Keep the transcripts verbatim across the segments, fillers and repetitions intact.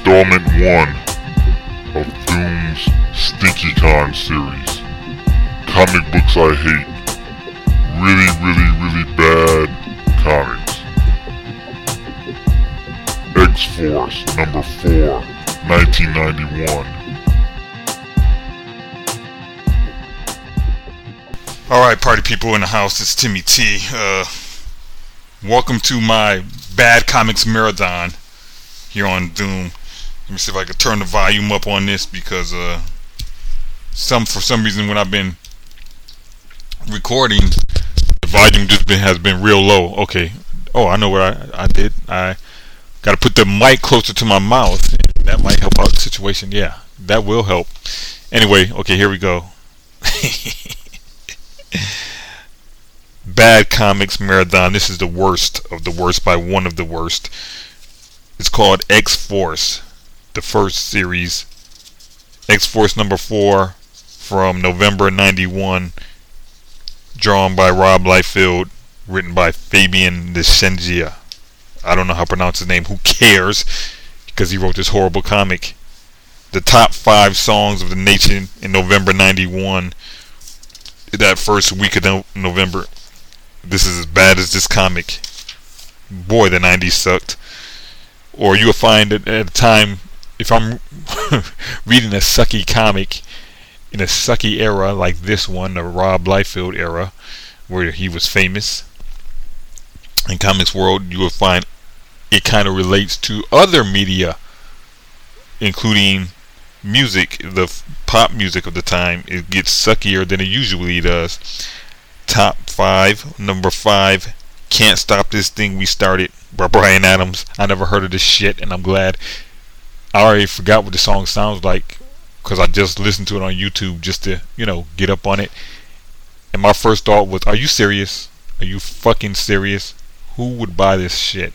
installment one of Doom's StinkyCon series. Comic books I hate. Really, really, really bad comics. X-Force number four, nineteen ninety-one. Alright, party people in the house, it's Timmy T. Uh, welcome to my Bad Comics Marathon here on Doom. Let me see if I can turn the volume up on this because uh, some for some reason when I've been recording, the volume just been, has been real low. Okay. Oh, I know what I, I did. I got to put the mic closer to my mouth. And that might help out the situation. Yeah, that will help. Anyway, okay, here we go. Bad Comics Marathon. This is the worst of the worst by one of the worst. It's called X-Force, the first series. X-Force number four from November ninety-one. Drawn by Rob Liefeld, written by Fabian Nicieza. I don't know how to pronounce his name. Who cares? Because he wrote this horrible comic. The top five songs of the nation in November ninety-one. That first week of no- November. This is as bad as this comic. Boy, the nineties sucked. Or you'll find that at a time, if I'm reading a sucky comic in a sucky era like this one, the Rob Liefeld era, where he was famous in comics world, you will find it kind of relates to other media, including music, the pop music of the time. It gets suckier than it usually does. Top five, number five, Can't Stop This Thing We Started by Bryan Adams. I never heard of this shit, and I'm glad. I already forgot what the song sounds like because I just listened to it on YouTube just to, you know, get up on it. And my first thought was, are you serious? Are you fucking serious? Who would buy this shit?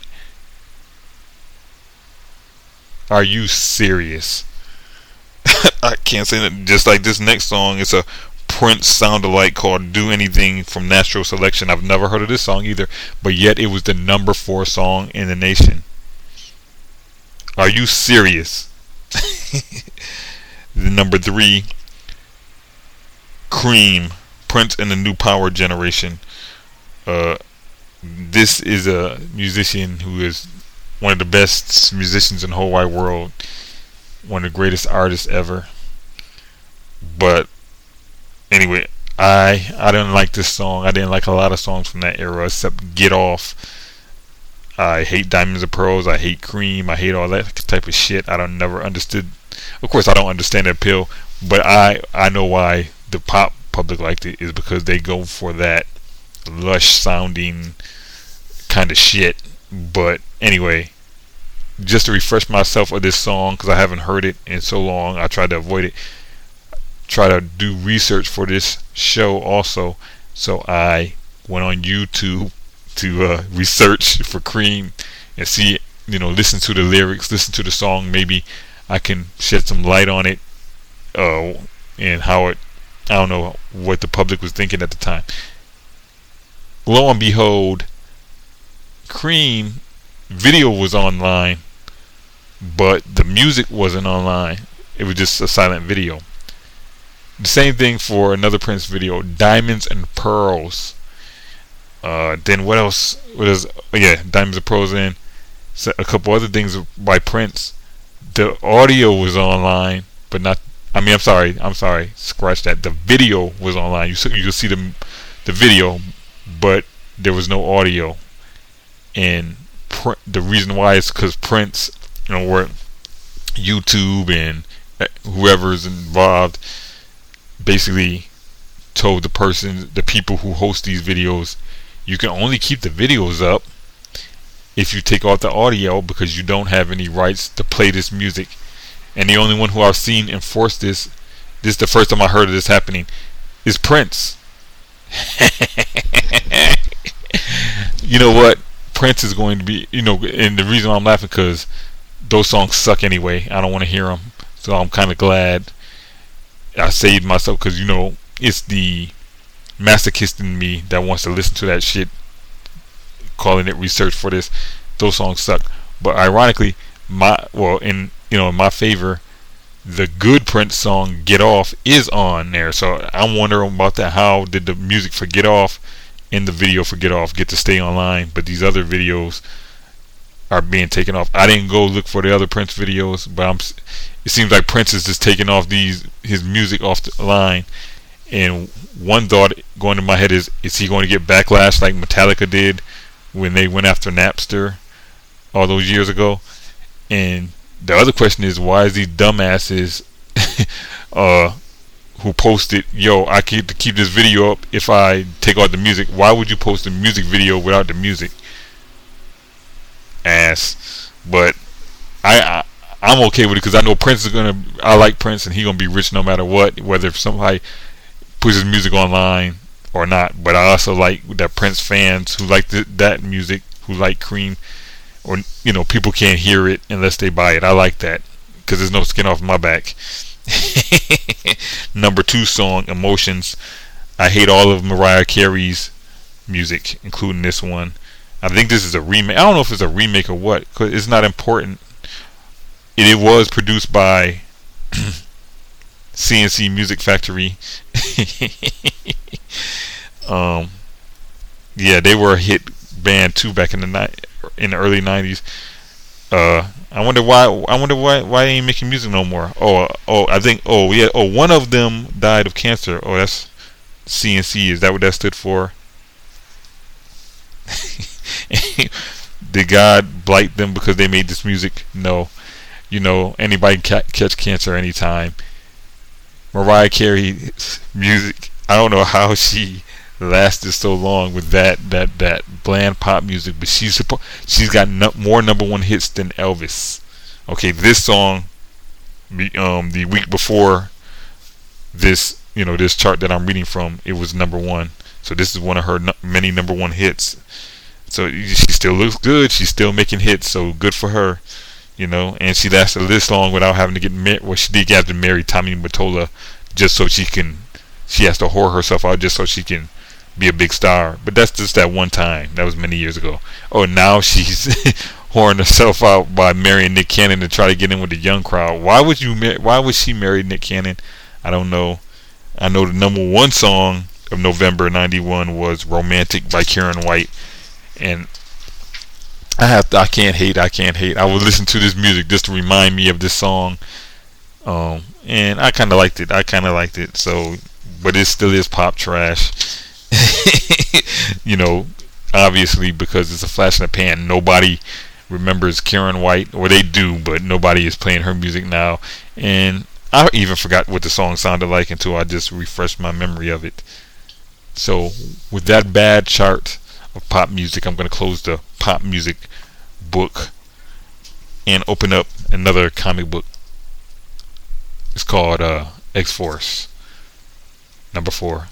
Are you serious? I can't say that. Just like this next song, it's a Prince sound-alike called Do Anything from Natural Selection. I've never heard of this song either, but yet it was the number four song in the nation. Are you serious? The number three, Cream, Prince and the New Power Generation. Uh, this is a musician who is one of the best musicians in the whole wide world. One of the greatest artists ever. But anyway, I I didn't like this song. I didn't like a lot of songs from that era except Get Off. I hate Diamonds and Pearls. I hate Cream. I hate all that type of shit. I don't never understood. Of course, I don't understand the appeal, but I I know why the pop public liked it is because they go for that lush sounding kind of shit. But anyway, just to refresh myself of this song because I haven't heard it in so long, I tried to avoid it. Try to do research for this show also, so I went on YouTube to uh, research for Cream and see, you know, listen to the lyrics, listen to the song. Maybe I can shed some light on it, uh, and how it, I don't know what the public was thinking at the time. Lo and behold, Cream video was online, but the music wasn't online. It was just a silent video. The same thing for another Prince video, Diamonds and Pearls. Uh, then what else? What is? Oh yeah, Diamonds and Pearls. And a couple other things by Prince. The audio was online, but not. I mean, I'm sorry. I'm sorry. Scratch that. The video was online. You you could see the the video, but there was no audio. And pr- the reason why is because Prince, you know, where YouTube and whoever's involved basically told the person, the people who host these videos, you can only keep the videos up if you take off the audio because you don't have any rights to play this music. And the only one who I've seen enforce this, this is the first time I heard of this happening, is Prince. You know what? Prince is going to be, you know, and the reason why I'm laughing because those songs suck anyway. I don't want to hear them. So I'm kind of glad I saved myself because, you know, it's the masochist in me that wants to listen to that shit, calling it research for this. Those songs suck. But ironically, my well, in you know, in my favor, the good Prince song "Get Off" is on there. So I'm wondering about that. How did the music for "Get Off" and the video for "Get Off" get to stay online, but these other videos are being taken off? I didn't go look for the other Prince videos, but I'm, it seems like Prince is just taking off these his music off the line. And one thought going to my head is, is he going to get backlash like Metallica did when they went after Napster all those years ago? And the other question is, why is these dumbasses uh, who posted, yo, I keep to keep this video up if I take out the music? Why would you post a music video without the music? Ass. But I, I I'm okay with it because I know Prince is gonna. I like Prince and he gonna be rich no matter what, whether if somebody puts his music online or not. But I also like that Prince fans who like th- that music, who like Cream, or you know, people can't hear it unless they buy it. I like that because there's no skin off my back. Number two song, Emotions. I hate all of Mariah Carey's music, including this one. I think this is a remake. I don't know if it's a remake or what, because it's not important. It, it was produced by C N C Music Factory. um, yeah, they were a hit band too back in the ni- in the early nineties. Uh, I wonder why. I wonder why why they ain't making music no more. Oh, oh, I think. Oh, yeah. Oh, one of them died of cancer. Oh, that's C N C. Is that what that stood for? Did God blight them because they made this music? No. You know, anybody can catch cancer anytime. Mariah Carey's music, I don't know how she lasted so long with that that that bland pop music, but she's suppo- she's got no- more number one hits than Elvis. Okay, this song, um, the week before this, you know, this chart that I'm reading from, it was number one. So this is one of her no- many number one hits. So she still looks good. She's still making hits. So good for her, you know. And she lasted this long without having to get married. Well, she did have to marry Tommy Mottola just so she can. She has to whore herself out just so she can be a big star. But that's just that one time. That was many years ago. Oh, now she's whoring herself out by marrying Nick Cannon to try to get in with the young crowd. Why would you? Mar- why would she marry Nick Cannon? I don't know. I know the number one song of November ninety-one was "Romantic" by Karen White. And I have to, I can't hate, I can't hate. I would listen to this music just to remind me of this song. Um, and I kind of liked it. I kind of liked it. So, but it still is pop trash. You know, obviously because it's a flash in the pan. Nobody remembers Karen White, or they do, but nobody is playing her music now. And I even forgot what the song sounded like until I just refreshed my memory of it. So, with that bad chart of pop music, I'm going to close the pop music book and open up another comic book. It's called uh, X-Force number four.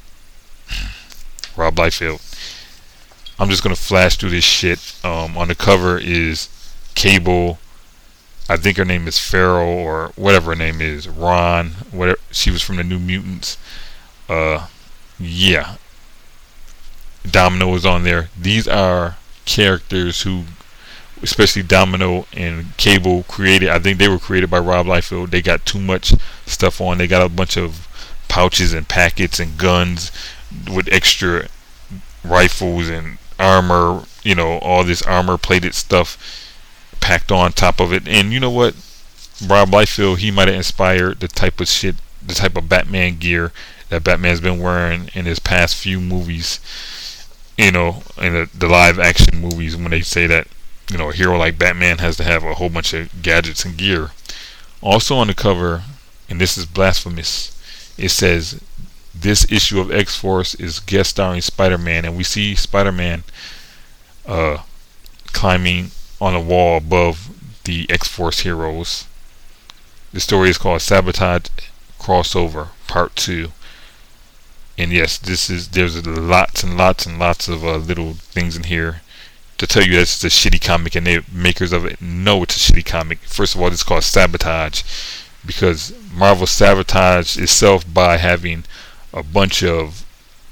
Rob Liefeld. I'm just going to flash through this shit. Um, on the cover is Cable. I think her name is Pharaoh or whatever her name is. Ron. Whatever. She was from the New Mutants. Uh, yeah. Domino is on there. These are characters who, especially Domino and Cable, created. I think they were created by Rob Liefeld. They got too much stuff on. They got a bunch of pouches and packets and guns with extra rifles and armor. You know, all this armor plated stuff packed on top of it. And you know what? Rob Liefeld, he might have inspired the type of shit, the type of Batman gear that Batman's been wearing in his past few movies. You know, in the, the live action movies, when they say that, you know, a hero like Batman has to have a whole bunch of gadgets and gear. Also on the cover, and this is blasphemous, it says, this issue of X-Force is guest starring Spider-Man, and we see Spider-Man uh, climbing on a wall above the X-Force heroes. The story is called Sabotage Crossover Part two. And yes, this is there's lots and lots and lots of uh, little things in here to tell you that it's a shitty comic, and the makers of it know it's a shitty comic. First of all, it's called Sabotage because Marvel sabotaged itself by having a bunch of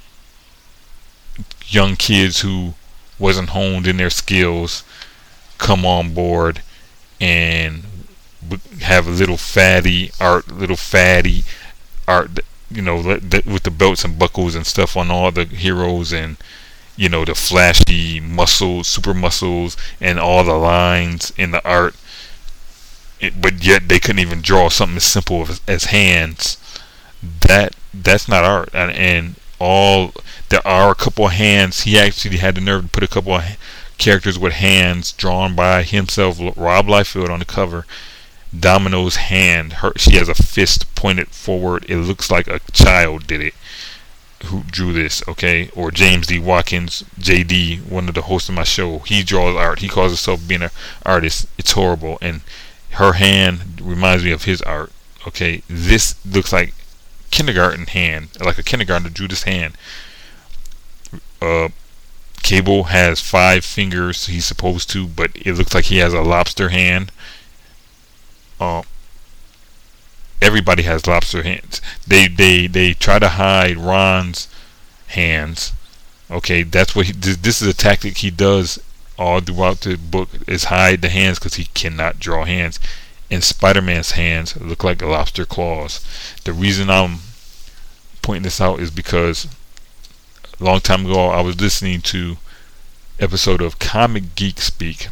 young kids who wasn't honed in their skills come on board and have a little fatty art, little fatty art, you know, with the belts and buckles and stuff on all the heroes, and you know, the flashy muscles, super muscles, and all the lines in the art. It, but yet they couldn't even draw something as simple as, as hands. That that's not art. And, and all there are a couple of hands. He actually had the nerve to put a couple of characters with hands drawn by himself, Rob Liefeld, on the cover. Domino's hand, her, she has a fist pointed forward. It looks like a child did it, who drew this, okay? Or James D. Watkins, J D, one of the hosts of my show. He draws art. He calls himself being an artist. It's horrible. And her hand reminds me of his art, okay? This looks like kindergarten hand, like a kindergartner drew this hand. Uh, Cable has five fingers. He's supposed to, but it looks like he has a lobster hand. Uh, everybody has lobster hands. They they they try to hide Ron's hands. Okay, that's what he, this, this is a tactic he does all throughout the book, is hide the hands because he cannot draw hands. And Spider-Man's hands look like lobster claws. The reason I'm pointing this out is because a long time ago I was listening to episode of Comic Geek Speak.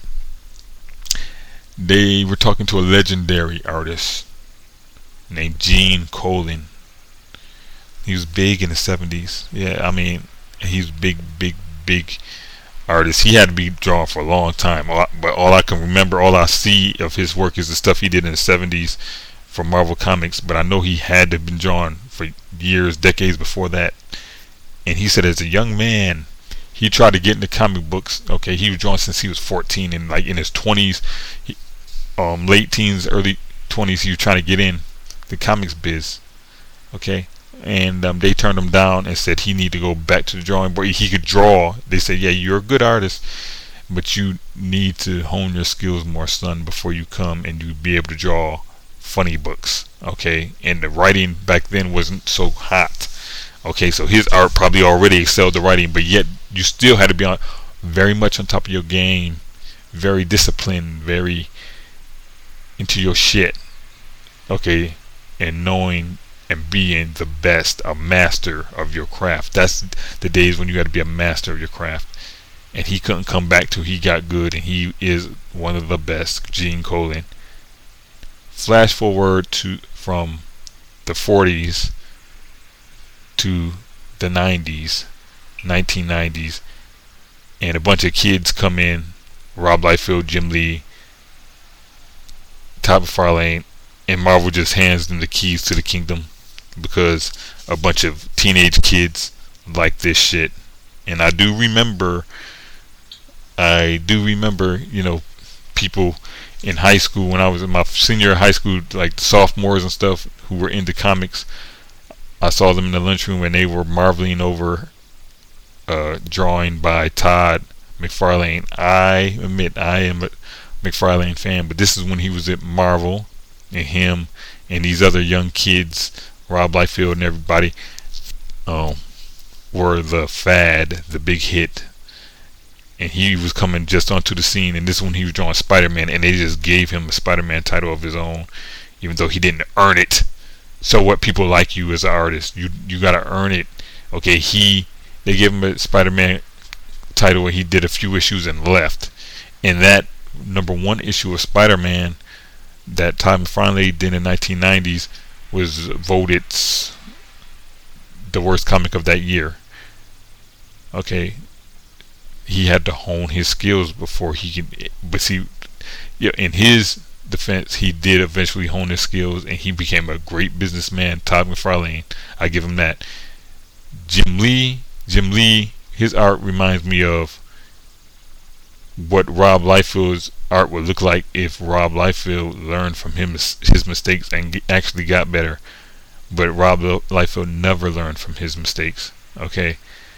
They were talking to a legendary artist named Gene Colan. He was big in the seventies. Yeah, I mean, he's big, big, big artist. He had to be drawn for a long time. All I, but all I can remember, all I see of his work is the stuff he did in the seventies for Marvel Comics. But I know he had to have been drawn for years, decades before that. And he said as a young man, he tried to get into comic books. Okay, he was drawing since he was fourteen, and like in his twenties, he, um, late teens, early twenties, he was trying to get in the comics biz. Okay, and um, they turned him down and said he needed to go back to the drawing board. He could draw. They said, yeah, you're a good artist, but you need to hone your skills more, son, before you come and you be able to draw funny books. Okay, and the writing back then wasn't so hot. Okay, so his art probably already excelled the writing, but yet you still had to be on very much on top of your game, very disciplined, very into your shit. Okay, and knowing and being the best, a master of your craft. That's the days when you got to be a master of your craft. And he couldn't come back till he got good, and he is one of the best, Gene Colan. Flash forward to from the forties to the nineties, nineteen nineties, and a bunch of kids come in. Rob Liefeld, Jim Lee, Todd McFarlane, and Marvel just hands them the keys to the kingdom because a bunch of teenage kids like this shit. And I do remember, I do remember, you know, people in high school, when I was in my senior high school, like the sophomores and stuff who were into comics, I saw them in the lunchroom and they were marveling over uh, drawing by Todd McFarlane. I admit I am a McFarlane fan, but this is when he was at Marvel, and him and these other young kids, Rob Liefeld and everybody, um, were the fad, the big hit. And he was coming just onto the scene, and this is when he was drawing Spider-Man, and they just gave him a Spider-Man title of his own, even though he didn't earn it. So what, people like you as an artist, you you gotta earn it. Okay, he they gave him a Spider-Man title and he did a few issues and left. And that number one issue of Spider-Man that Todd McFarlane did in the nineteen nineties was voted the worst comic of that year. Okay, he had to hone his skills before he could. But see, yeah, in his defense, he did eventually hone his skills and he became a great businessman. Todd McFarlane, I give him that. Jim Lee, Jim Lee, his art reminds me of what Rob Liefeld's art would look like if Rob Liefeld learned from him his mistakes and actually got better. But Rob Liefeld never learned from his mistakes. Okay,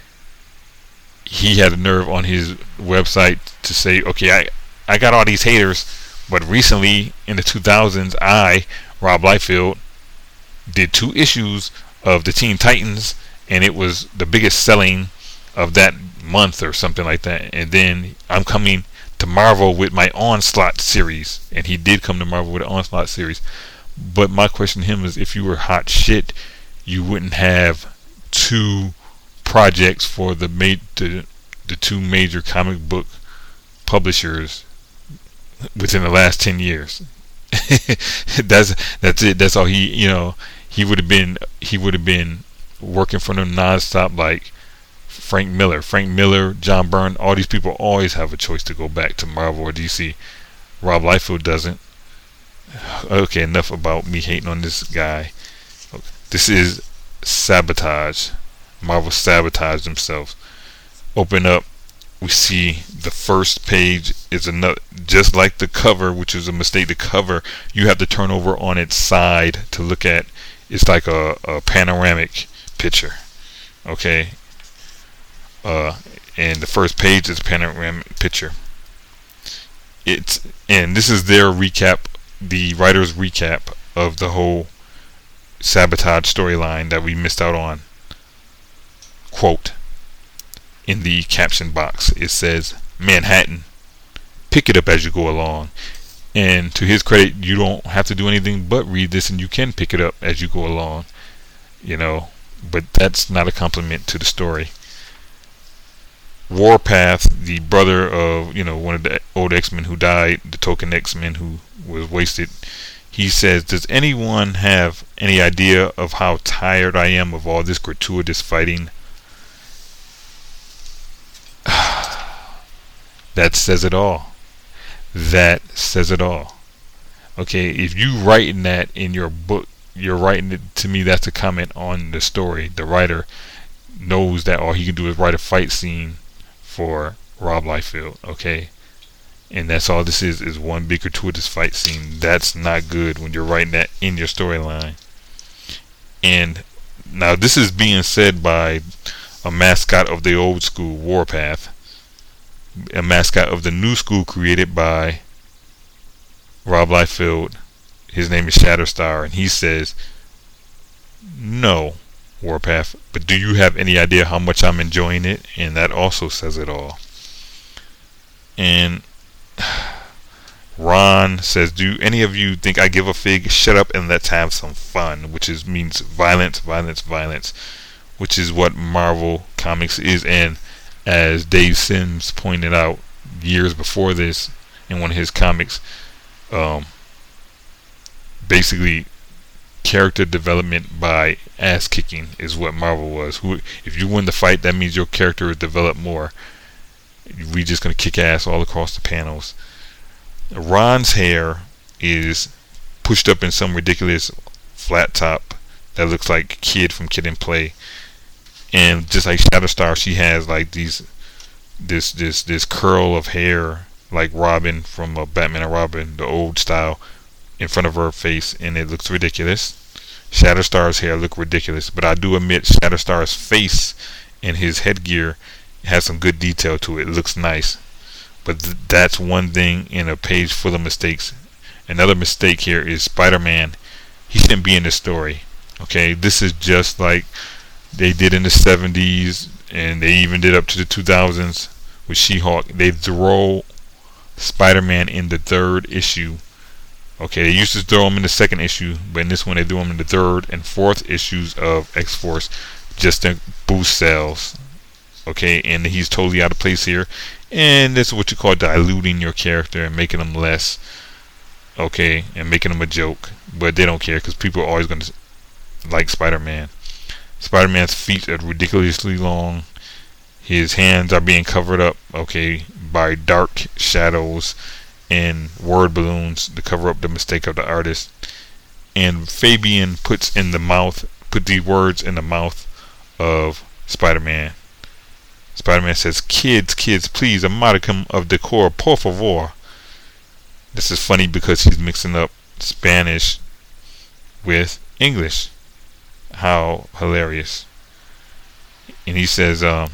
he had a nerve on his website to say, okay, I I got all these haters, but recently in the two thousands, I, Rob Liefeld, did two issues of the Teen Titans, and it was the biggest selling of that month or something like that. And then I'm coming to Marvel with my Onslaught series, and he did come to Marvel with an Onslaught series. But my question to him is, if you were hot shit, you wouldn't have two projects for the ma- the, the two major comic book publishers within the last ten years. that's that's it. That's all he, you know, he would have been he would have been working for them nonstop, like Frank Miller. Frank Miller, John Byrne, all these people always have a choice to go back to Marvel or D C. Rob Liefeld doesn't. Okay, enough about me hating on this guy. This is sabotage. Marvel sabotaged themselves. Open up. We see the first page is another, just like the cover, which is a mistake. The cover, you have to turn over on its side to look at. It's like a, a panoramic picture. Okay. Uh, and the first page is a panoramic picture. It's and this is their recap, the writer's recap of the whole sabotage storyline that we missed out on. Quote, in the caption box, it says, Manhattan, pick it up as you go along. And to his credit, you don't have to do anything but read this, and you can pick it up as you go along, you know, but that's not a compliment to the story. Warpath, the brother of, you know, one of the old X-Men who died, the token X-Men who was wasted, he says, does anyone have any idea of how tired I am of all this gratuitous fighting? That says it all. That says it all. Okay, if you writing that in your book, you're writing it to me, that's a comment on the story. The writer knows that all he can do is write a fight scene for Rob Liefeld, okay? And that's all this is, is one big gratuitous fight scene. That's not good when you're writing that in your storyline. And now this is being said by a mascot of the old school, Warpath, a mascot of the new school created by Rob Liefeld. His name is Shatterstar, and he says, no, Warpath, but do you have any idea how much I'm enjoying it? And that also says it all. And Ron says, do any of you think I give a fig? Shut up and let's have some fun, which is means violence, violence, violence, which is what Marvel Comics is. And as Dave Sims pointed out years before this in one of his comics, um, basically character development by ass kicking is what Marvel was. Who, if you win the fight, that means your character is developed more. We just gonna kick ass all across the panels. Ron's hair is pushed up in some ridiculous flat top that looks like Kid from Kid and Play. And just like Shatterstar, she has like these, this this this curl of hair like Robin from uh, Batman and Robin, the old style, in front of her face, and it looks ridiculous. Shatterstar's hair look ridiculous, but I do admit Shatterstar's face and his headgear has some good detail to it. It looks nice, but th- that's one thing in a page full of mistakes. Another mistake here is Spider-Man. He shouldn't be in this story. Okay, this is just like they did in the seventies, and they even did up to the two thousands with She-Hulk. They throw Spider-Man in the third issue. Okay, they used to throw him in the second issue, but in this one they threw him in the third and fourth issues of X-Force just to boost sales. Okay, and he's totally out of place here, and this is what you call diluting your character and making him less, okay, and making him a joke. But they don't care because people are always going to like Spider-Man. Spider-Man's feet are ridiculously long. His hands are being covered up, okay, by dark shadows and word balloons to cover up the mistake of the artist. And Fabian puts in the mouth, put the words in the mouth of Spider-Man. Spider-Man says, "Kids, kids, please, a modicum of decor, por favor." This is funny because he's mixing up Spanish with English. How hilarious. And he says, um,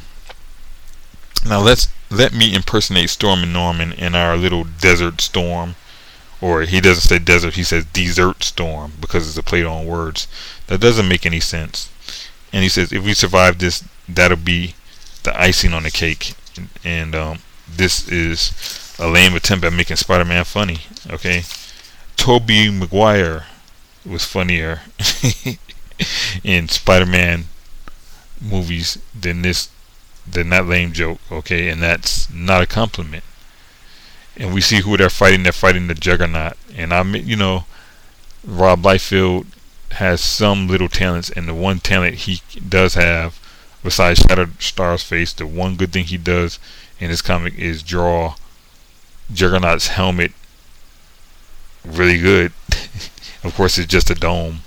now let's let me impersonate Storm and Norman in our little desert storm. Or he doesn't say desert, he says desert storm because it's a play on words. That doesn't make any sense. And he says, if we survive this, that'll be the icing on the cake. And, and um, this is a lame attempt at making Spider-Man funny. Okay, Tobey Maguire was funnier in Spider-Man movies than this, than that lame joke. Okay, and that's not a compliment. And we see who they're fighting. They're fighting the Juggernaut. And I mean, you know, Rob Liefeld has some little talents, and the one talent he does have, besides Shatterstar's face, the one good thing he does in his comic is draw Juggernaut's helmet really good. Of course, it's just a dome.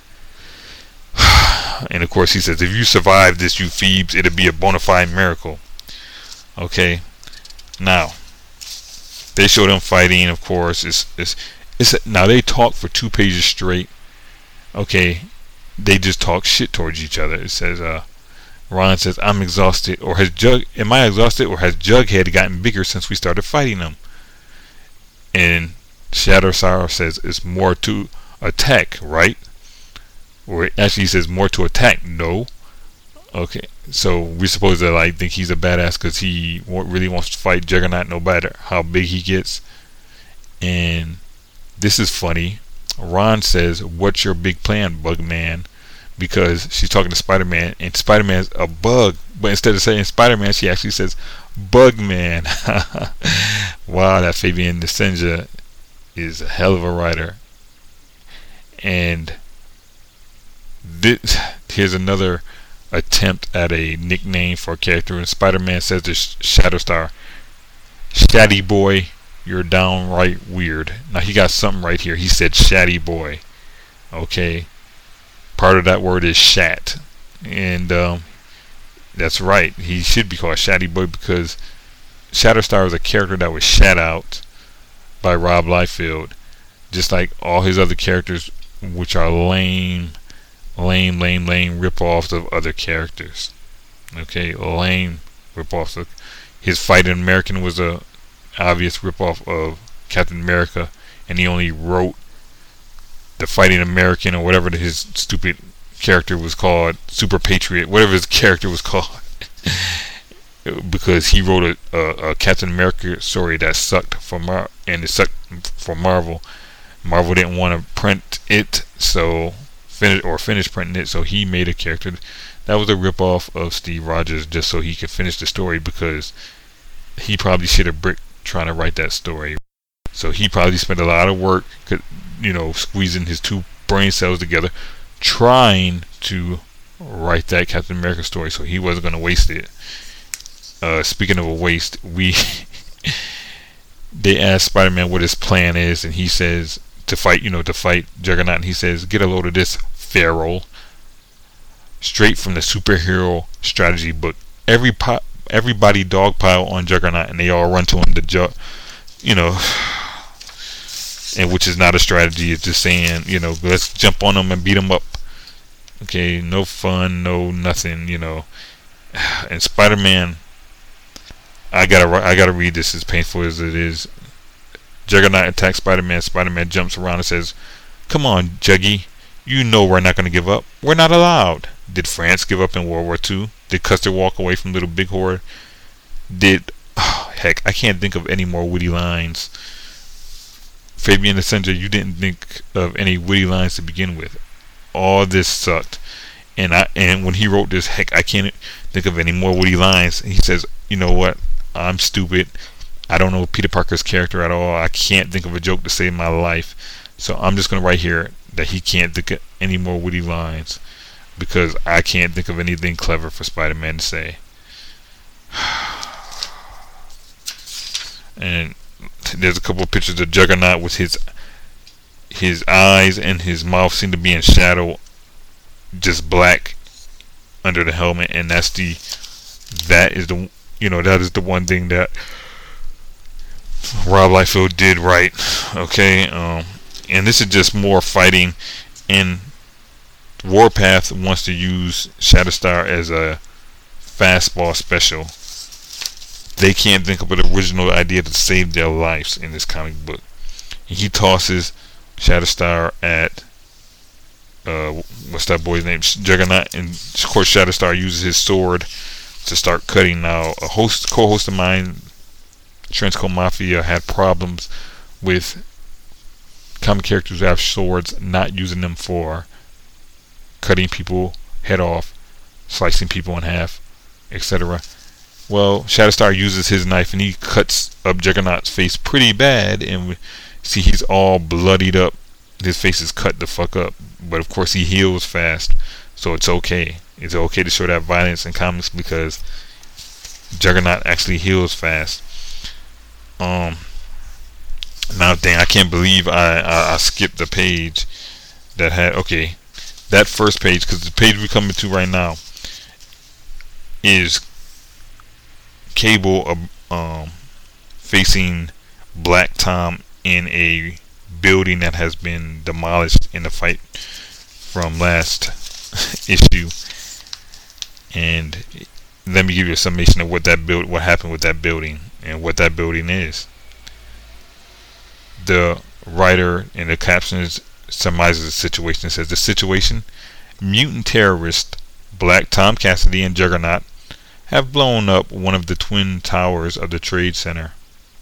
And of course, he says, if you survive this, you Phoebes, it'll be a bona fide miracle. Okay. Now, they show them fighting. Of course, it's it's it's a, now they talk for two pages straight. Okay, they just talk shit towards each other. It says, uh, Ron says, "I'm exhausted," or has Jug, "Am I exhausted?" or has Jughead gotten bigger since we started fighting them? And Shatterstar says, "It's more to attack, right?" Or actually, he says, "More to attack." No. Okay, so we're supposed to like think he's a badass because he really wants to fight Juggernaut no matter how big he gets. And this is funny. Ron says, "What's your big plan, Bugman?" Because she's talking to Spider-Man, and Spider-Man's a bug. But instead of saying Spider-Man, she actually says Bugman. Wow, that Fabian Nicieza is a hell of a writer. And this, here's another attempt at a nickname for a character. And Spider-Man says to Shatterstar, "Shatty boy, you're downright weird." Now he got something right here. He said Shatty boy. Okay. Part of that word is shat. And um, that's right. He should be called Shatty boy because Shatterstar is a character that was shat out by Rob Liefeld. Just like all his other characters, which are lame, lame, lame, lame rip-offs of other characters. Okay, lame rip-offs. Of, his Fighting American was a obvious rip-off of Captain America, and he only wrote the Fighting American or whatever his stupid character was called, Super Patriot, whatever his character was called, because he wrote a, a, a Captain America story that sucked for Mar and it sucked for Marvel. Marvel didn't want to print it, so finish or finish printing it, so he made a character that was a rip-off of Steve Rogers just so he could finish the story, because he probably should have bricked trying to write that story. So he probably spent a lot of work, you know, squeezing his two brain cells together, trying to write that Captain America story, so he wasn't going to waste it. Uh, speaking of a waste, we they asked Spider-Man what his plan is, and he says to fight, you know, to fight Juggernaut, and he says, "Get a load of this, Feral." Straight from the superhero strategy book. Every po- everybody dogpile on Juggernaut, and they all run to him to ju- you know, and which is not a strategy. It's just saying, you know, let's jump on them and beat them up. Okay, no fun, no nothing, you know. And Spider-Man, I gotta, I gotta read this as painful as it is. Juggernaut attacks Spider-Man. Spider-Man jumps around and says, "Come on, Juggy. You know we're not gonna give up. We're not allowed." Did France give up in World War Two? Did Custer walk away from Little Big Horror? Did, oh, heck, I can't think of any more witty lines. Fabian Nicieza, you didn't think of any witty lines to begin with. All this sucked. And I and when he wrote this, heck, I can't think of any more witty lines. And he says, "You know what? I'm stupid. I don't know Peter Parker's character at all. I can't think of a joke to save my life. So I'm just going to write here that he can't think of any more witty lines, because I can't think of anything clever for Spider-Man to say." And there's a couple of pictures of Juggernaut with his his eyes and his mouth seem to be in shadow, just black under the helmet, and that's the that is the you know that is the one thing that Rob Liefeld did right. Okay, um, and this is just more fighting, and Warpath wants to use Shatterstar as a fastball special. They can't think of an original idea to save their lives in this comic book. He tosses Shatterstar at uh, what's that boy's name? Juggernaut, and of course Shatterstar uses his sword to start cutting. Now, a host, co-host of mine Trenchcoat Mafia had problems with comic characters who have swords, not using them for cutting people head off, slicing people in half, et cetera. Well, Shatterstar uses his knife and he cuts up Juggernaut's face pretty bad, and we see he's all bloodied up. His face is cut the fuck up, but of course he heals fast, so it's okay. It's okay to show that violence in comics because Juggernaut actually heals fast. Um. Now, dang, I can't believe I, I, I skipped the page that had, okay, that first page, because the page we're coming to right now is Cable uh, um, facing Black Tom in a building that has been demolished in the fight from last issue. And let me give you a summation of what that build, what happened with that building and what that building is. The writer in the captions summarizes the situation and says, the situation: mutant terrorist Black Tom Cassidy and Juggernaut have blown up one of the twin towers of the Trade Center.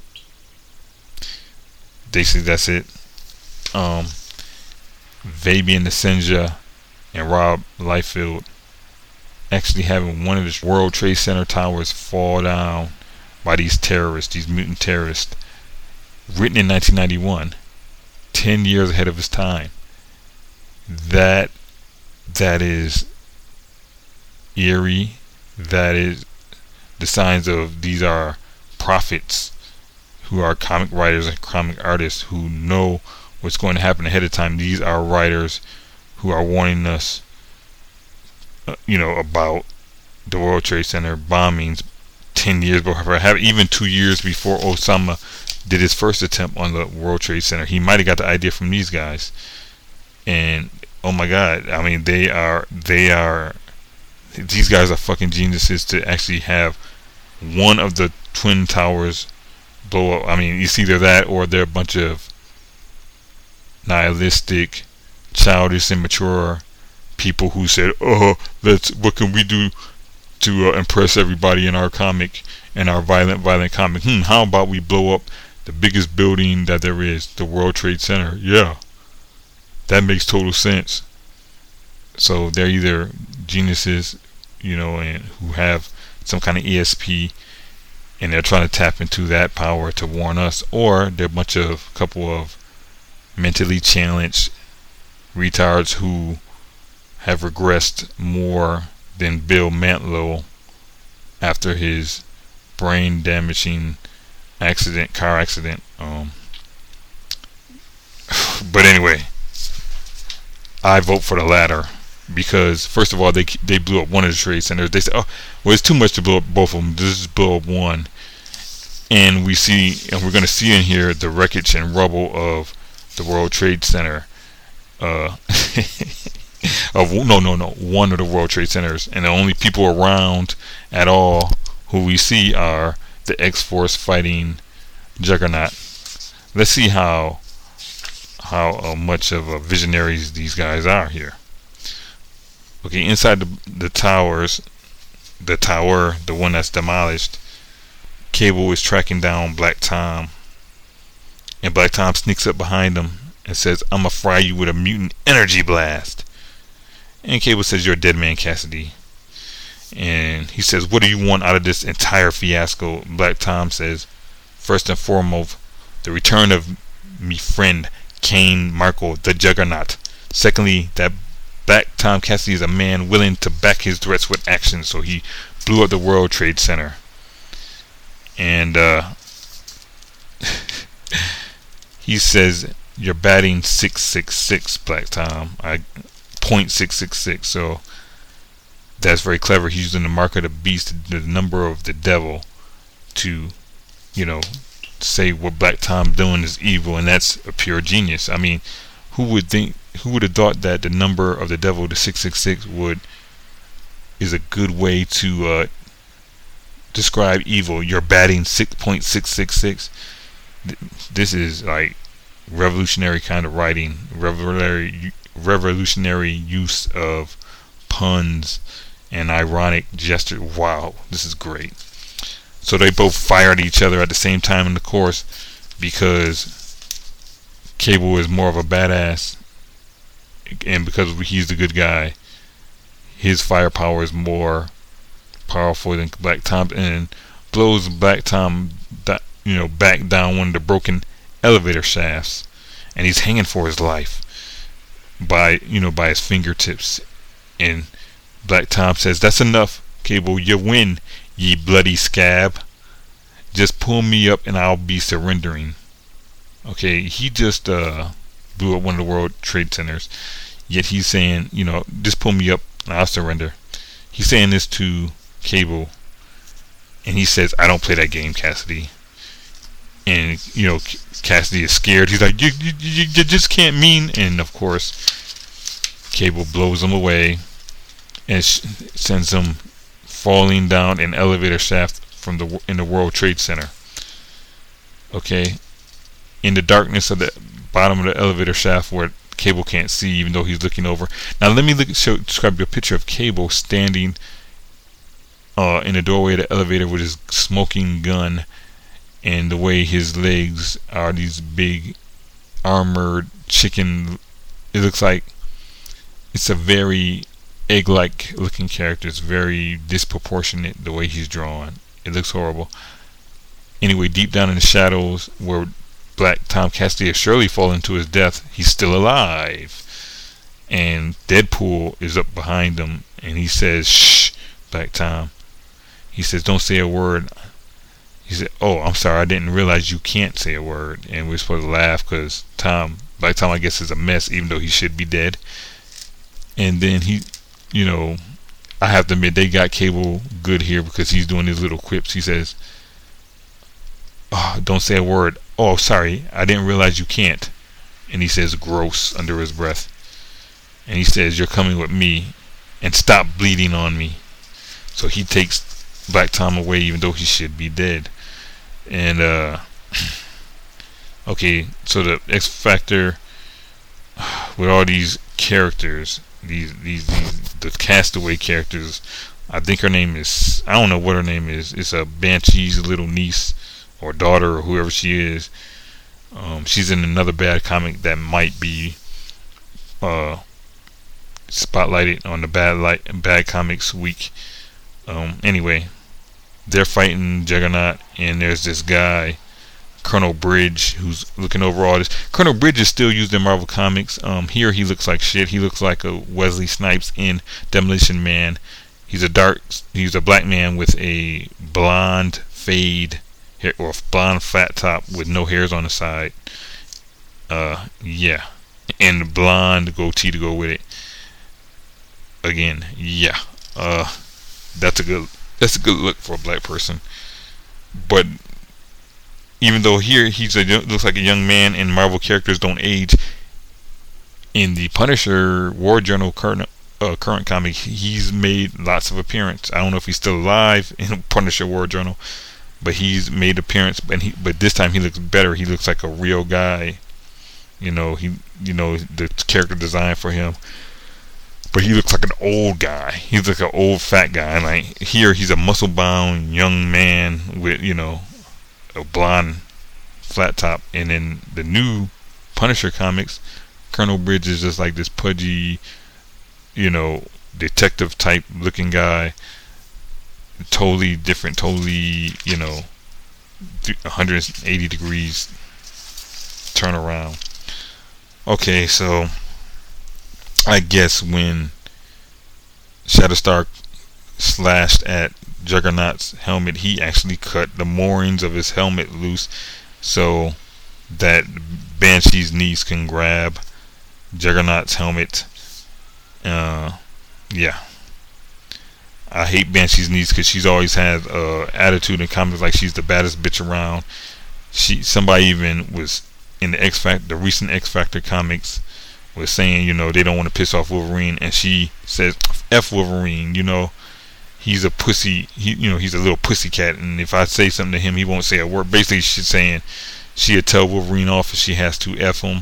Basically, that's it. Um, Fabian Nicieza and Rob Liefeld actually having one of the World Trade Center towers fall down by these terrorists, these mutant terrorists. Written in nineteen ninety-one, ten years ahead of his time. That that is eerie. That is the signs of these are prophets who are comic writers and comic artists who know what's going to happen ahead of time. These are writers who are warning us, uh, you know, about the World Trade Center bombings ten years before, even two years before Osama did his first attempt on the World Trade Center. He might have got the idea from these guys. And oh my god, I mean, they are they are these guys are fucking geniuses to actually have one of the twin towers blow up. I mean, it's either that or they're a bunch of nihilistic, childish, immature people who said, "Oh, let's what can we do to uh, impress everybody in our comic, in our violent, violent comic? Hmm, how about we blow up the biggest building that there is, the World Trade Center?" Yeah, that makes total sense. So they're either geniuses, you know, and who have some kind of E S P, and they're trying to tap into that power to warn us, or they're a bunch of couple of mentally challenged retards who have regressed more than Bill Mantlo after his brain damaging accident, car accident. Um, but anyway, I vote for the latter because, first of all, they they blew up one of the trade centers. They said, "Oh, well, it's too much to blow up both of them. Just blow up one." And we see, and we're going to see in here the wreckage and rubble of the World Trade Center. Uh, of no, no, no, one of the World Trade Centers, and the only people around at all who we see are the X-Force fighting Juggernaut. Let's see how how uh, much of a visionaries these guys are here. Okay, inside the the towers, the tower, the one that's demolished, Cable is tracking down Black Tom, and Black Tom sneaks up behind him and says, "I'ma fry you with a mutant energy blast." And Cable says, "You're a dead man, Cassidy." And he says, "What do you want out of this entire fiasco?" Black Tom says, "First and foremost, the return of me friend Cain Marko, the Juggernaut. Secondly, that Black Tom Cassidy is a man willing to back his threats with action." So he blew up the World Trade Center. And uh, he says, "You're batting six six six, Black Tom. I point six six six." So that's very clever. He's using the mark of the beast, the number of the devil, to, you know, say what Black Tom doing is evil, and that's a pure genius. I mean, who would think? Who would have thought that the number of the devil, the six six six, would is a good way to uh, describe evil? You're batting six point six six six. This is like revolutionary kind of writing, revolutionary, revolutionary use of puns and ironic gesture. Wow, this is great. So they both fire at each other at the same time in the course because Cable is more of a badass, and because he's the good guy, his firepower is more powerful than Black Tom, and blows Black Tom, you know, back down one of the broken elevator shafts, and he's hanging for his life by, you know, by his fingertips. And Black Tom says, "That's enough, Cable. You win, ye bloody scab. Just pull me up, and I'll be surrendering." Okay, he just uh, blew up one of the World Trade Centers, yet he's saying, you know, just pull me up and I'll surrender. He's saying this to Cable, and he says, "I don't play that game, Cassidy." And, you know, Cassidy is scared. He's like, you, you, you, you just can't mean. And, of course, Cable blows him away and sh- sends him falling down an elevator shaft from the in the World Trade Center. Okay. In the darkness of the bottom of the elevator shaft where Cable can't see even though he's looking over. Now let me look, show, describe you a picture of Cable standing uh, in the doorway of the elevator with his smoking gun, and the way his legs are these big armored chicken. It looks like it's a very egg-like looking character. It's very disproportionate the way he's drawn. It looks horrible. Anyway, deep down in the shadows where Black Tom Cassidy has surely fallen to his death, he's still alive. And Deadpool is up behind him, and he says, "Shh, Black Tom." He says, "Don't say a word." He said, "Oh, I'm sorry, I didn't realize you can't say a word." And we're supposed to laugh because Tom, Black Tom, I guess, is a mess, even though he should be dead. And then he, you know, I have to admit, they got Cable good here because he's doing his little quips. He says, "Oh, don't say a word. Oh, sorry, I didn't realize you can't." And he says, "Gross," under his breath. And he says, "You're coming with me, and stop bleeding on me." So he takes Black Tom away, even though he should be dead. And uh, okay, so the X Factor with all these characters, these these, these the castaway characters. I think her name is, I don't know what her name is. It's a Banshee's little niece or daughter or whoever she is. Um, she's in another bad comic that might be uh, spotlighted on the bad light bad comics week. Um, anyway, they're fighting Juggernaut, and there's this guy, Colonel Bridge, who's looking over all this. Colonel Bridge is still used in Marvel Comics. Um, here he looks like shit. He looks like a Wesley Snipes in Demolition Man. He's a dark, he's a black man with a blonde fade hair, or blonde flat top with no hairs on the side. Uh, yeah, and blonde goatee to go with it. Again, yeah. Uh, that's a good, that's a good look for a black person. But even though here he's a, looks like a young man, and Marvel characters don't age, in the Punisher War Journal current, uh, current comic, he's made lots of appearances. I don't know if he's still alive in Punisher War Journal, but he's made appearance. And he, but this time he looks better. He looks like a real guy. You know, he, you know, the character design for him. But he looks like an old guy. He's like an old fat guy. And like here, he's a muscle-bound young man with, you know, a blonde flat top. And in the new Punisher comics, Colonel Bridge is just like this pudgy, you know, detective type looking guy. Totally different, totally, you know, one hundred eighty degrees turn around. Okay, so I guess when Shatterstar slashed at Juggernaut's helmet, he actually cut the moorings of his helmet loose so that Banshee's niece can grab Juggernaut's helmet. Uh, yeah. I hate Banshee's niece because she's always had uh, attitude in comics like she's the baddest bitch around. She, somebody even was in the X Factor, the recent X Factor comics, was saying, you know, they don't want to piss off Wolverine, and she says, "F Wolverine, you know, he's a pussy. He, you know, he's a little pussycat, and if I say something to him, he won't say a word." Basically, she's saying she'd tell Wolverine off if she has to F him.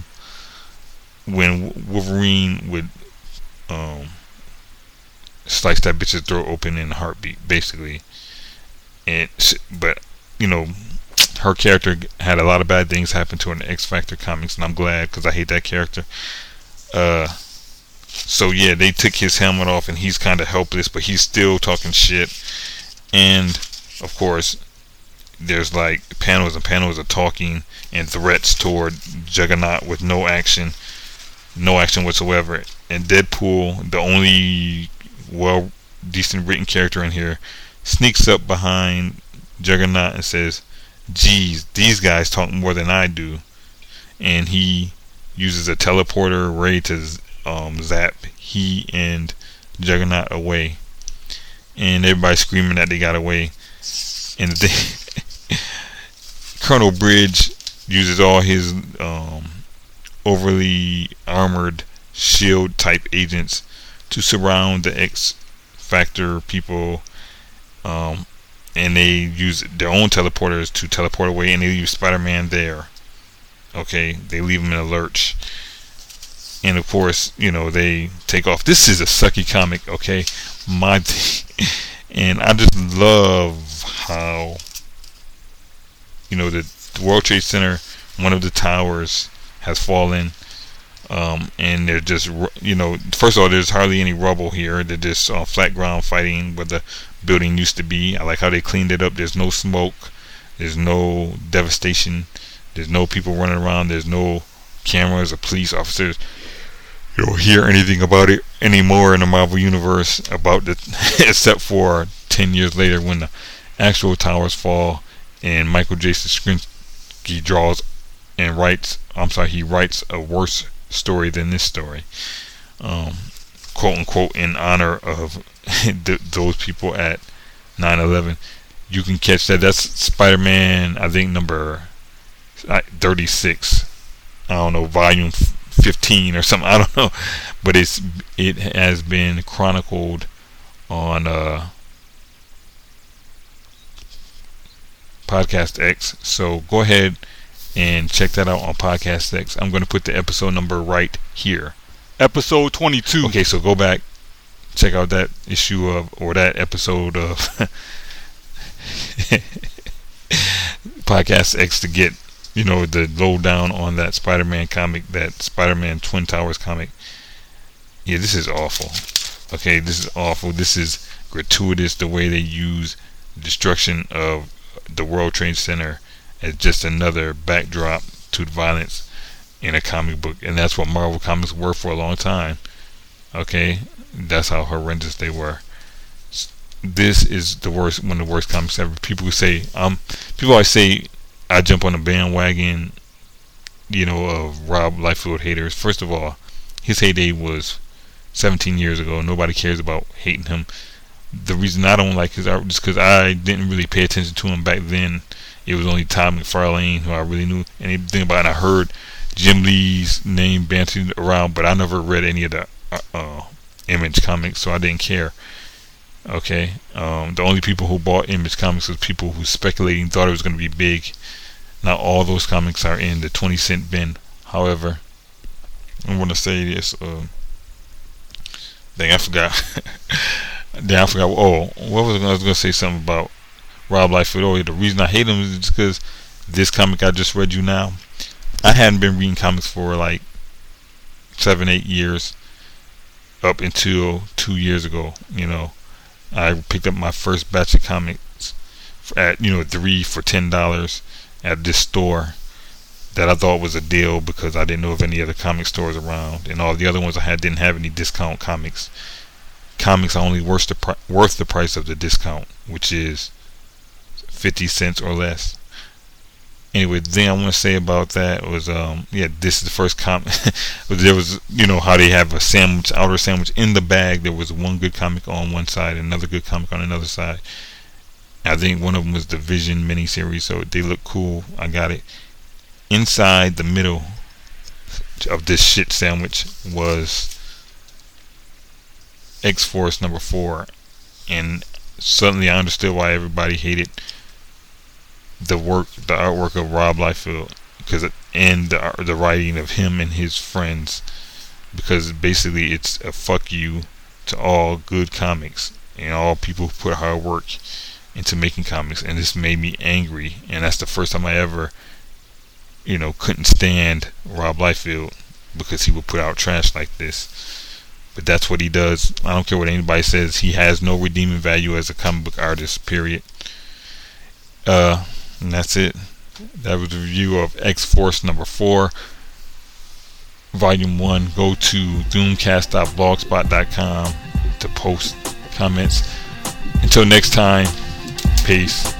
When Wolverine would um, slice that bitch's throat open in a heartbeat, basically. And but you know, her character had a lot of bad things happen to her in the X Factor comics, and I'm glad because I hate that character. Uh, so yeah, they took his helmet off, and he's kind of helpless, but he's still talking shit. And of course, there's like panels and panels of talking and threats toward Juggernaut with no action, no action whatsoever. And Deadpool, the only well decent written character in here, sneaks up behind Juggernaut and says, "Geez, these guys talk more than I do." And he uses a teleporter ray to um, zap he and Juggernaut away. And everybody's screaming that they got away. And they Colonel Bridge uses all his um, overly armored shield type agents to surround the X Factor people, um, and they use their own teleporters to teleport away, and they leave Spider-Man there. Okay, they leave him in a lurch, and of course, you know, they take off. This is a sucky comic, okay, my th- and I just love how, you know, the World Trade Center, one of the towers has fallen, um, and they're just, you know, first of all, there's hardly any rubble here. They're just on uh, flat ground fighting where the building used to be. I like how they cleaned it up. There's no smoke, there's no devastation, there's no people running around, there's no cameras or police officers. You don't hear anything about it anymore in the Marvel Universe about the except for ten years later when the actual towers fall and Michael J. Straczynski draws and writes, I'm sorry, he writes a worse story than this story, um, quote unquote, in honor of th- those people at nine eleven. You can catch that. That's Spider-Man, I think, number thirty-six. I don't know, volume fifteen or something. I don't know, but it's it has been chronicled on uh, Podcast X. So go ahead and check that out on Podcast X. I'm going to put the episode number right here. Episode twenty-two. Okay, so go back, check out that issue of, or that episode of Podcast X to get, you know, the lowdown on that Spider-Man comic, that Spider-Man Twin Towers comic. Yeah, this is awful. Okay, this is awful. This is gratuitous, the way they use destruction of the World Trade Center as just another backdrop to the violence in a comic book. And that's what Marvel Comics were for a long time. Okay, that's how horrendous they were. This is the worst, one of the worst comics ever. People who say, um, people always say I jump on the bandwagon, you know, of Rob Liefeld haters. First of all, his heyday was seventeen years ago. Nobody cares about hating him. The reason I don't like his art is because I didn't really pay attention to him back then. It was only Todd McFarlane who I really knew anything about, and I heard Jim Lee's name bantered around, but I never read any of the uh, uh, Image comics, so I didn't care. Okay, um, the only people who bought Image comics was people who speculating thought it was going to be big. Not all those comics are in the twenty cent bin. However, I'm going to say this. Uh, dang, I forgot. dang, I forgot. Oh, what was I, I was going to say something about Rob Liefeld. Oh, the reason I hate him is just because this comic I just read you now, I hadn't been reading comics for like seven, eight years, up until two years ago. You know, I picked up my first batch of comics at, you know, three for ten dollars at this store that I thought was a deal because I didn't know of any other comic stores around, and all the other ones I had didn't have any discount comics. Comics are only worth the pri- worth the price of the discount, which is fifty cents or less. Anyway, the thing I want to say about that was, um, yeah, this is the first comic. There was, you know, how they have a sandwich, outer sandwich in the bag. There was one good comic on one side, another good comic on another side. I think one of them was the Vision miniseries, so they look cool. I got it. Inside the middle of this shit sandwich was X-Force number four, and suddenly I understood why everybody hated the work, the artwork of Rob Liefeld, because it, and the the writing of him and his friends, because basically it's a fuck you to all good comics and all people who put hard work into making comics, and this made me angry. And that's the first time I ever, you know, couldn't stand Rob Liefeld, because he would put out trash like this. But that's what he does. I don't care what anybody says. He has no redeeming value as a comic book artist, period. Uh, and that's it. That was a review of X-Force number four, volume one. Go to doomcast dot blogspot dot com to post comments. Until next time, peace.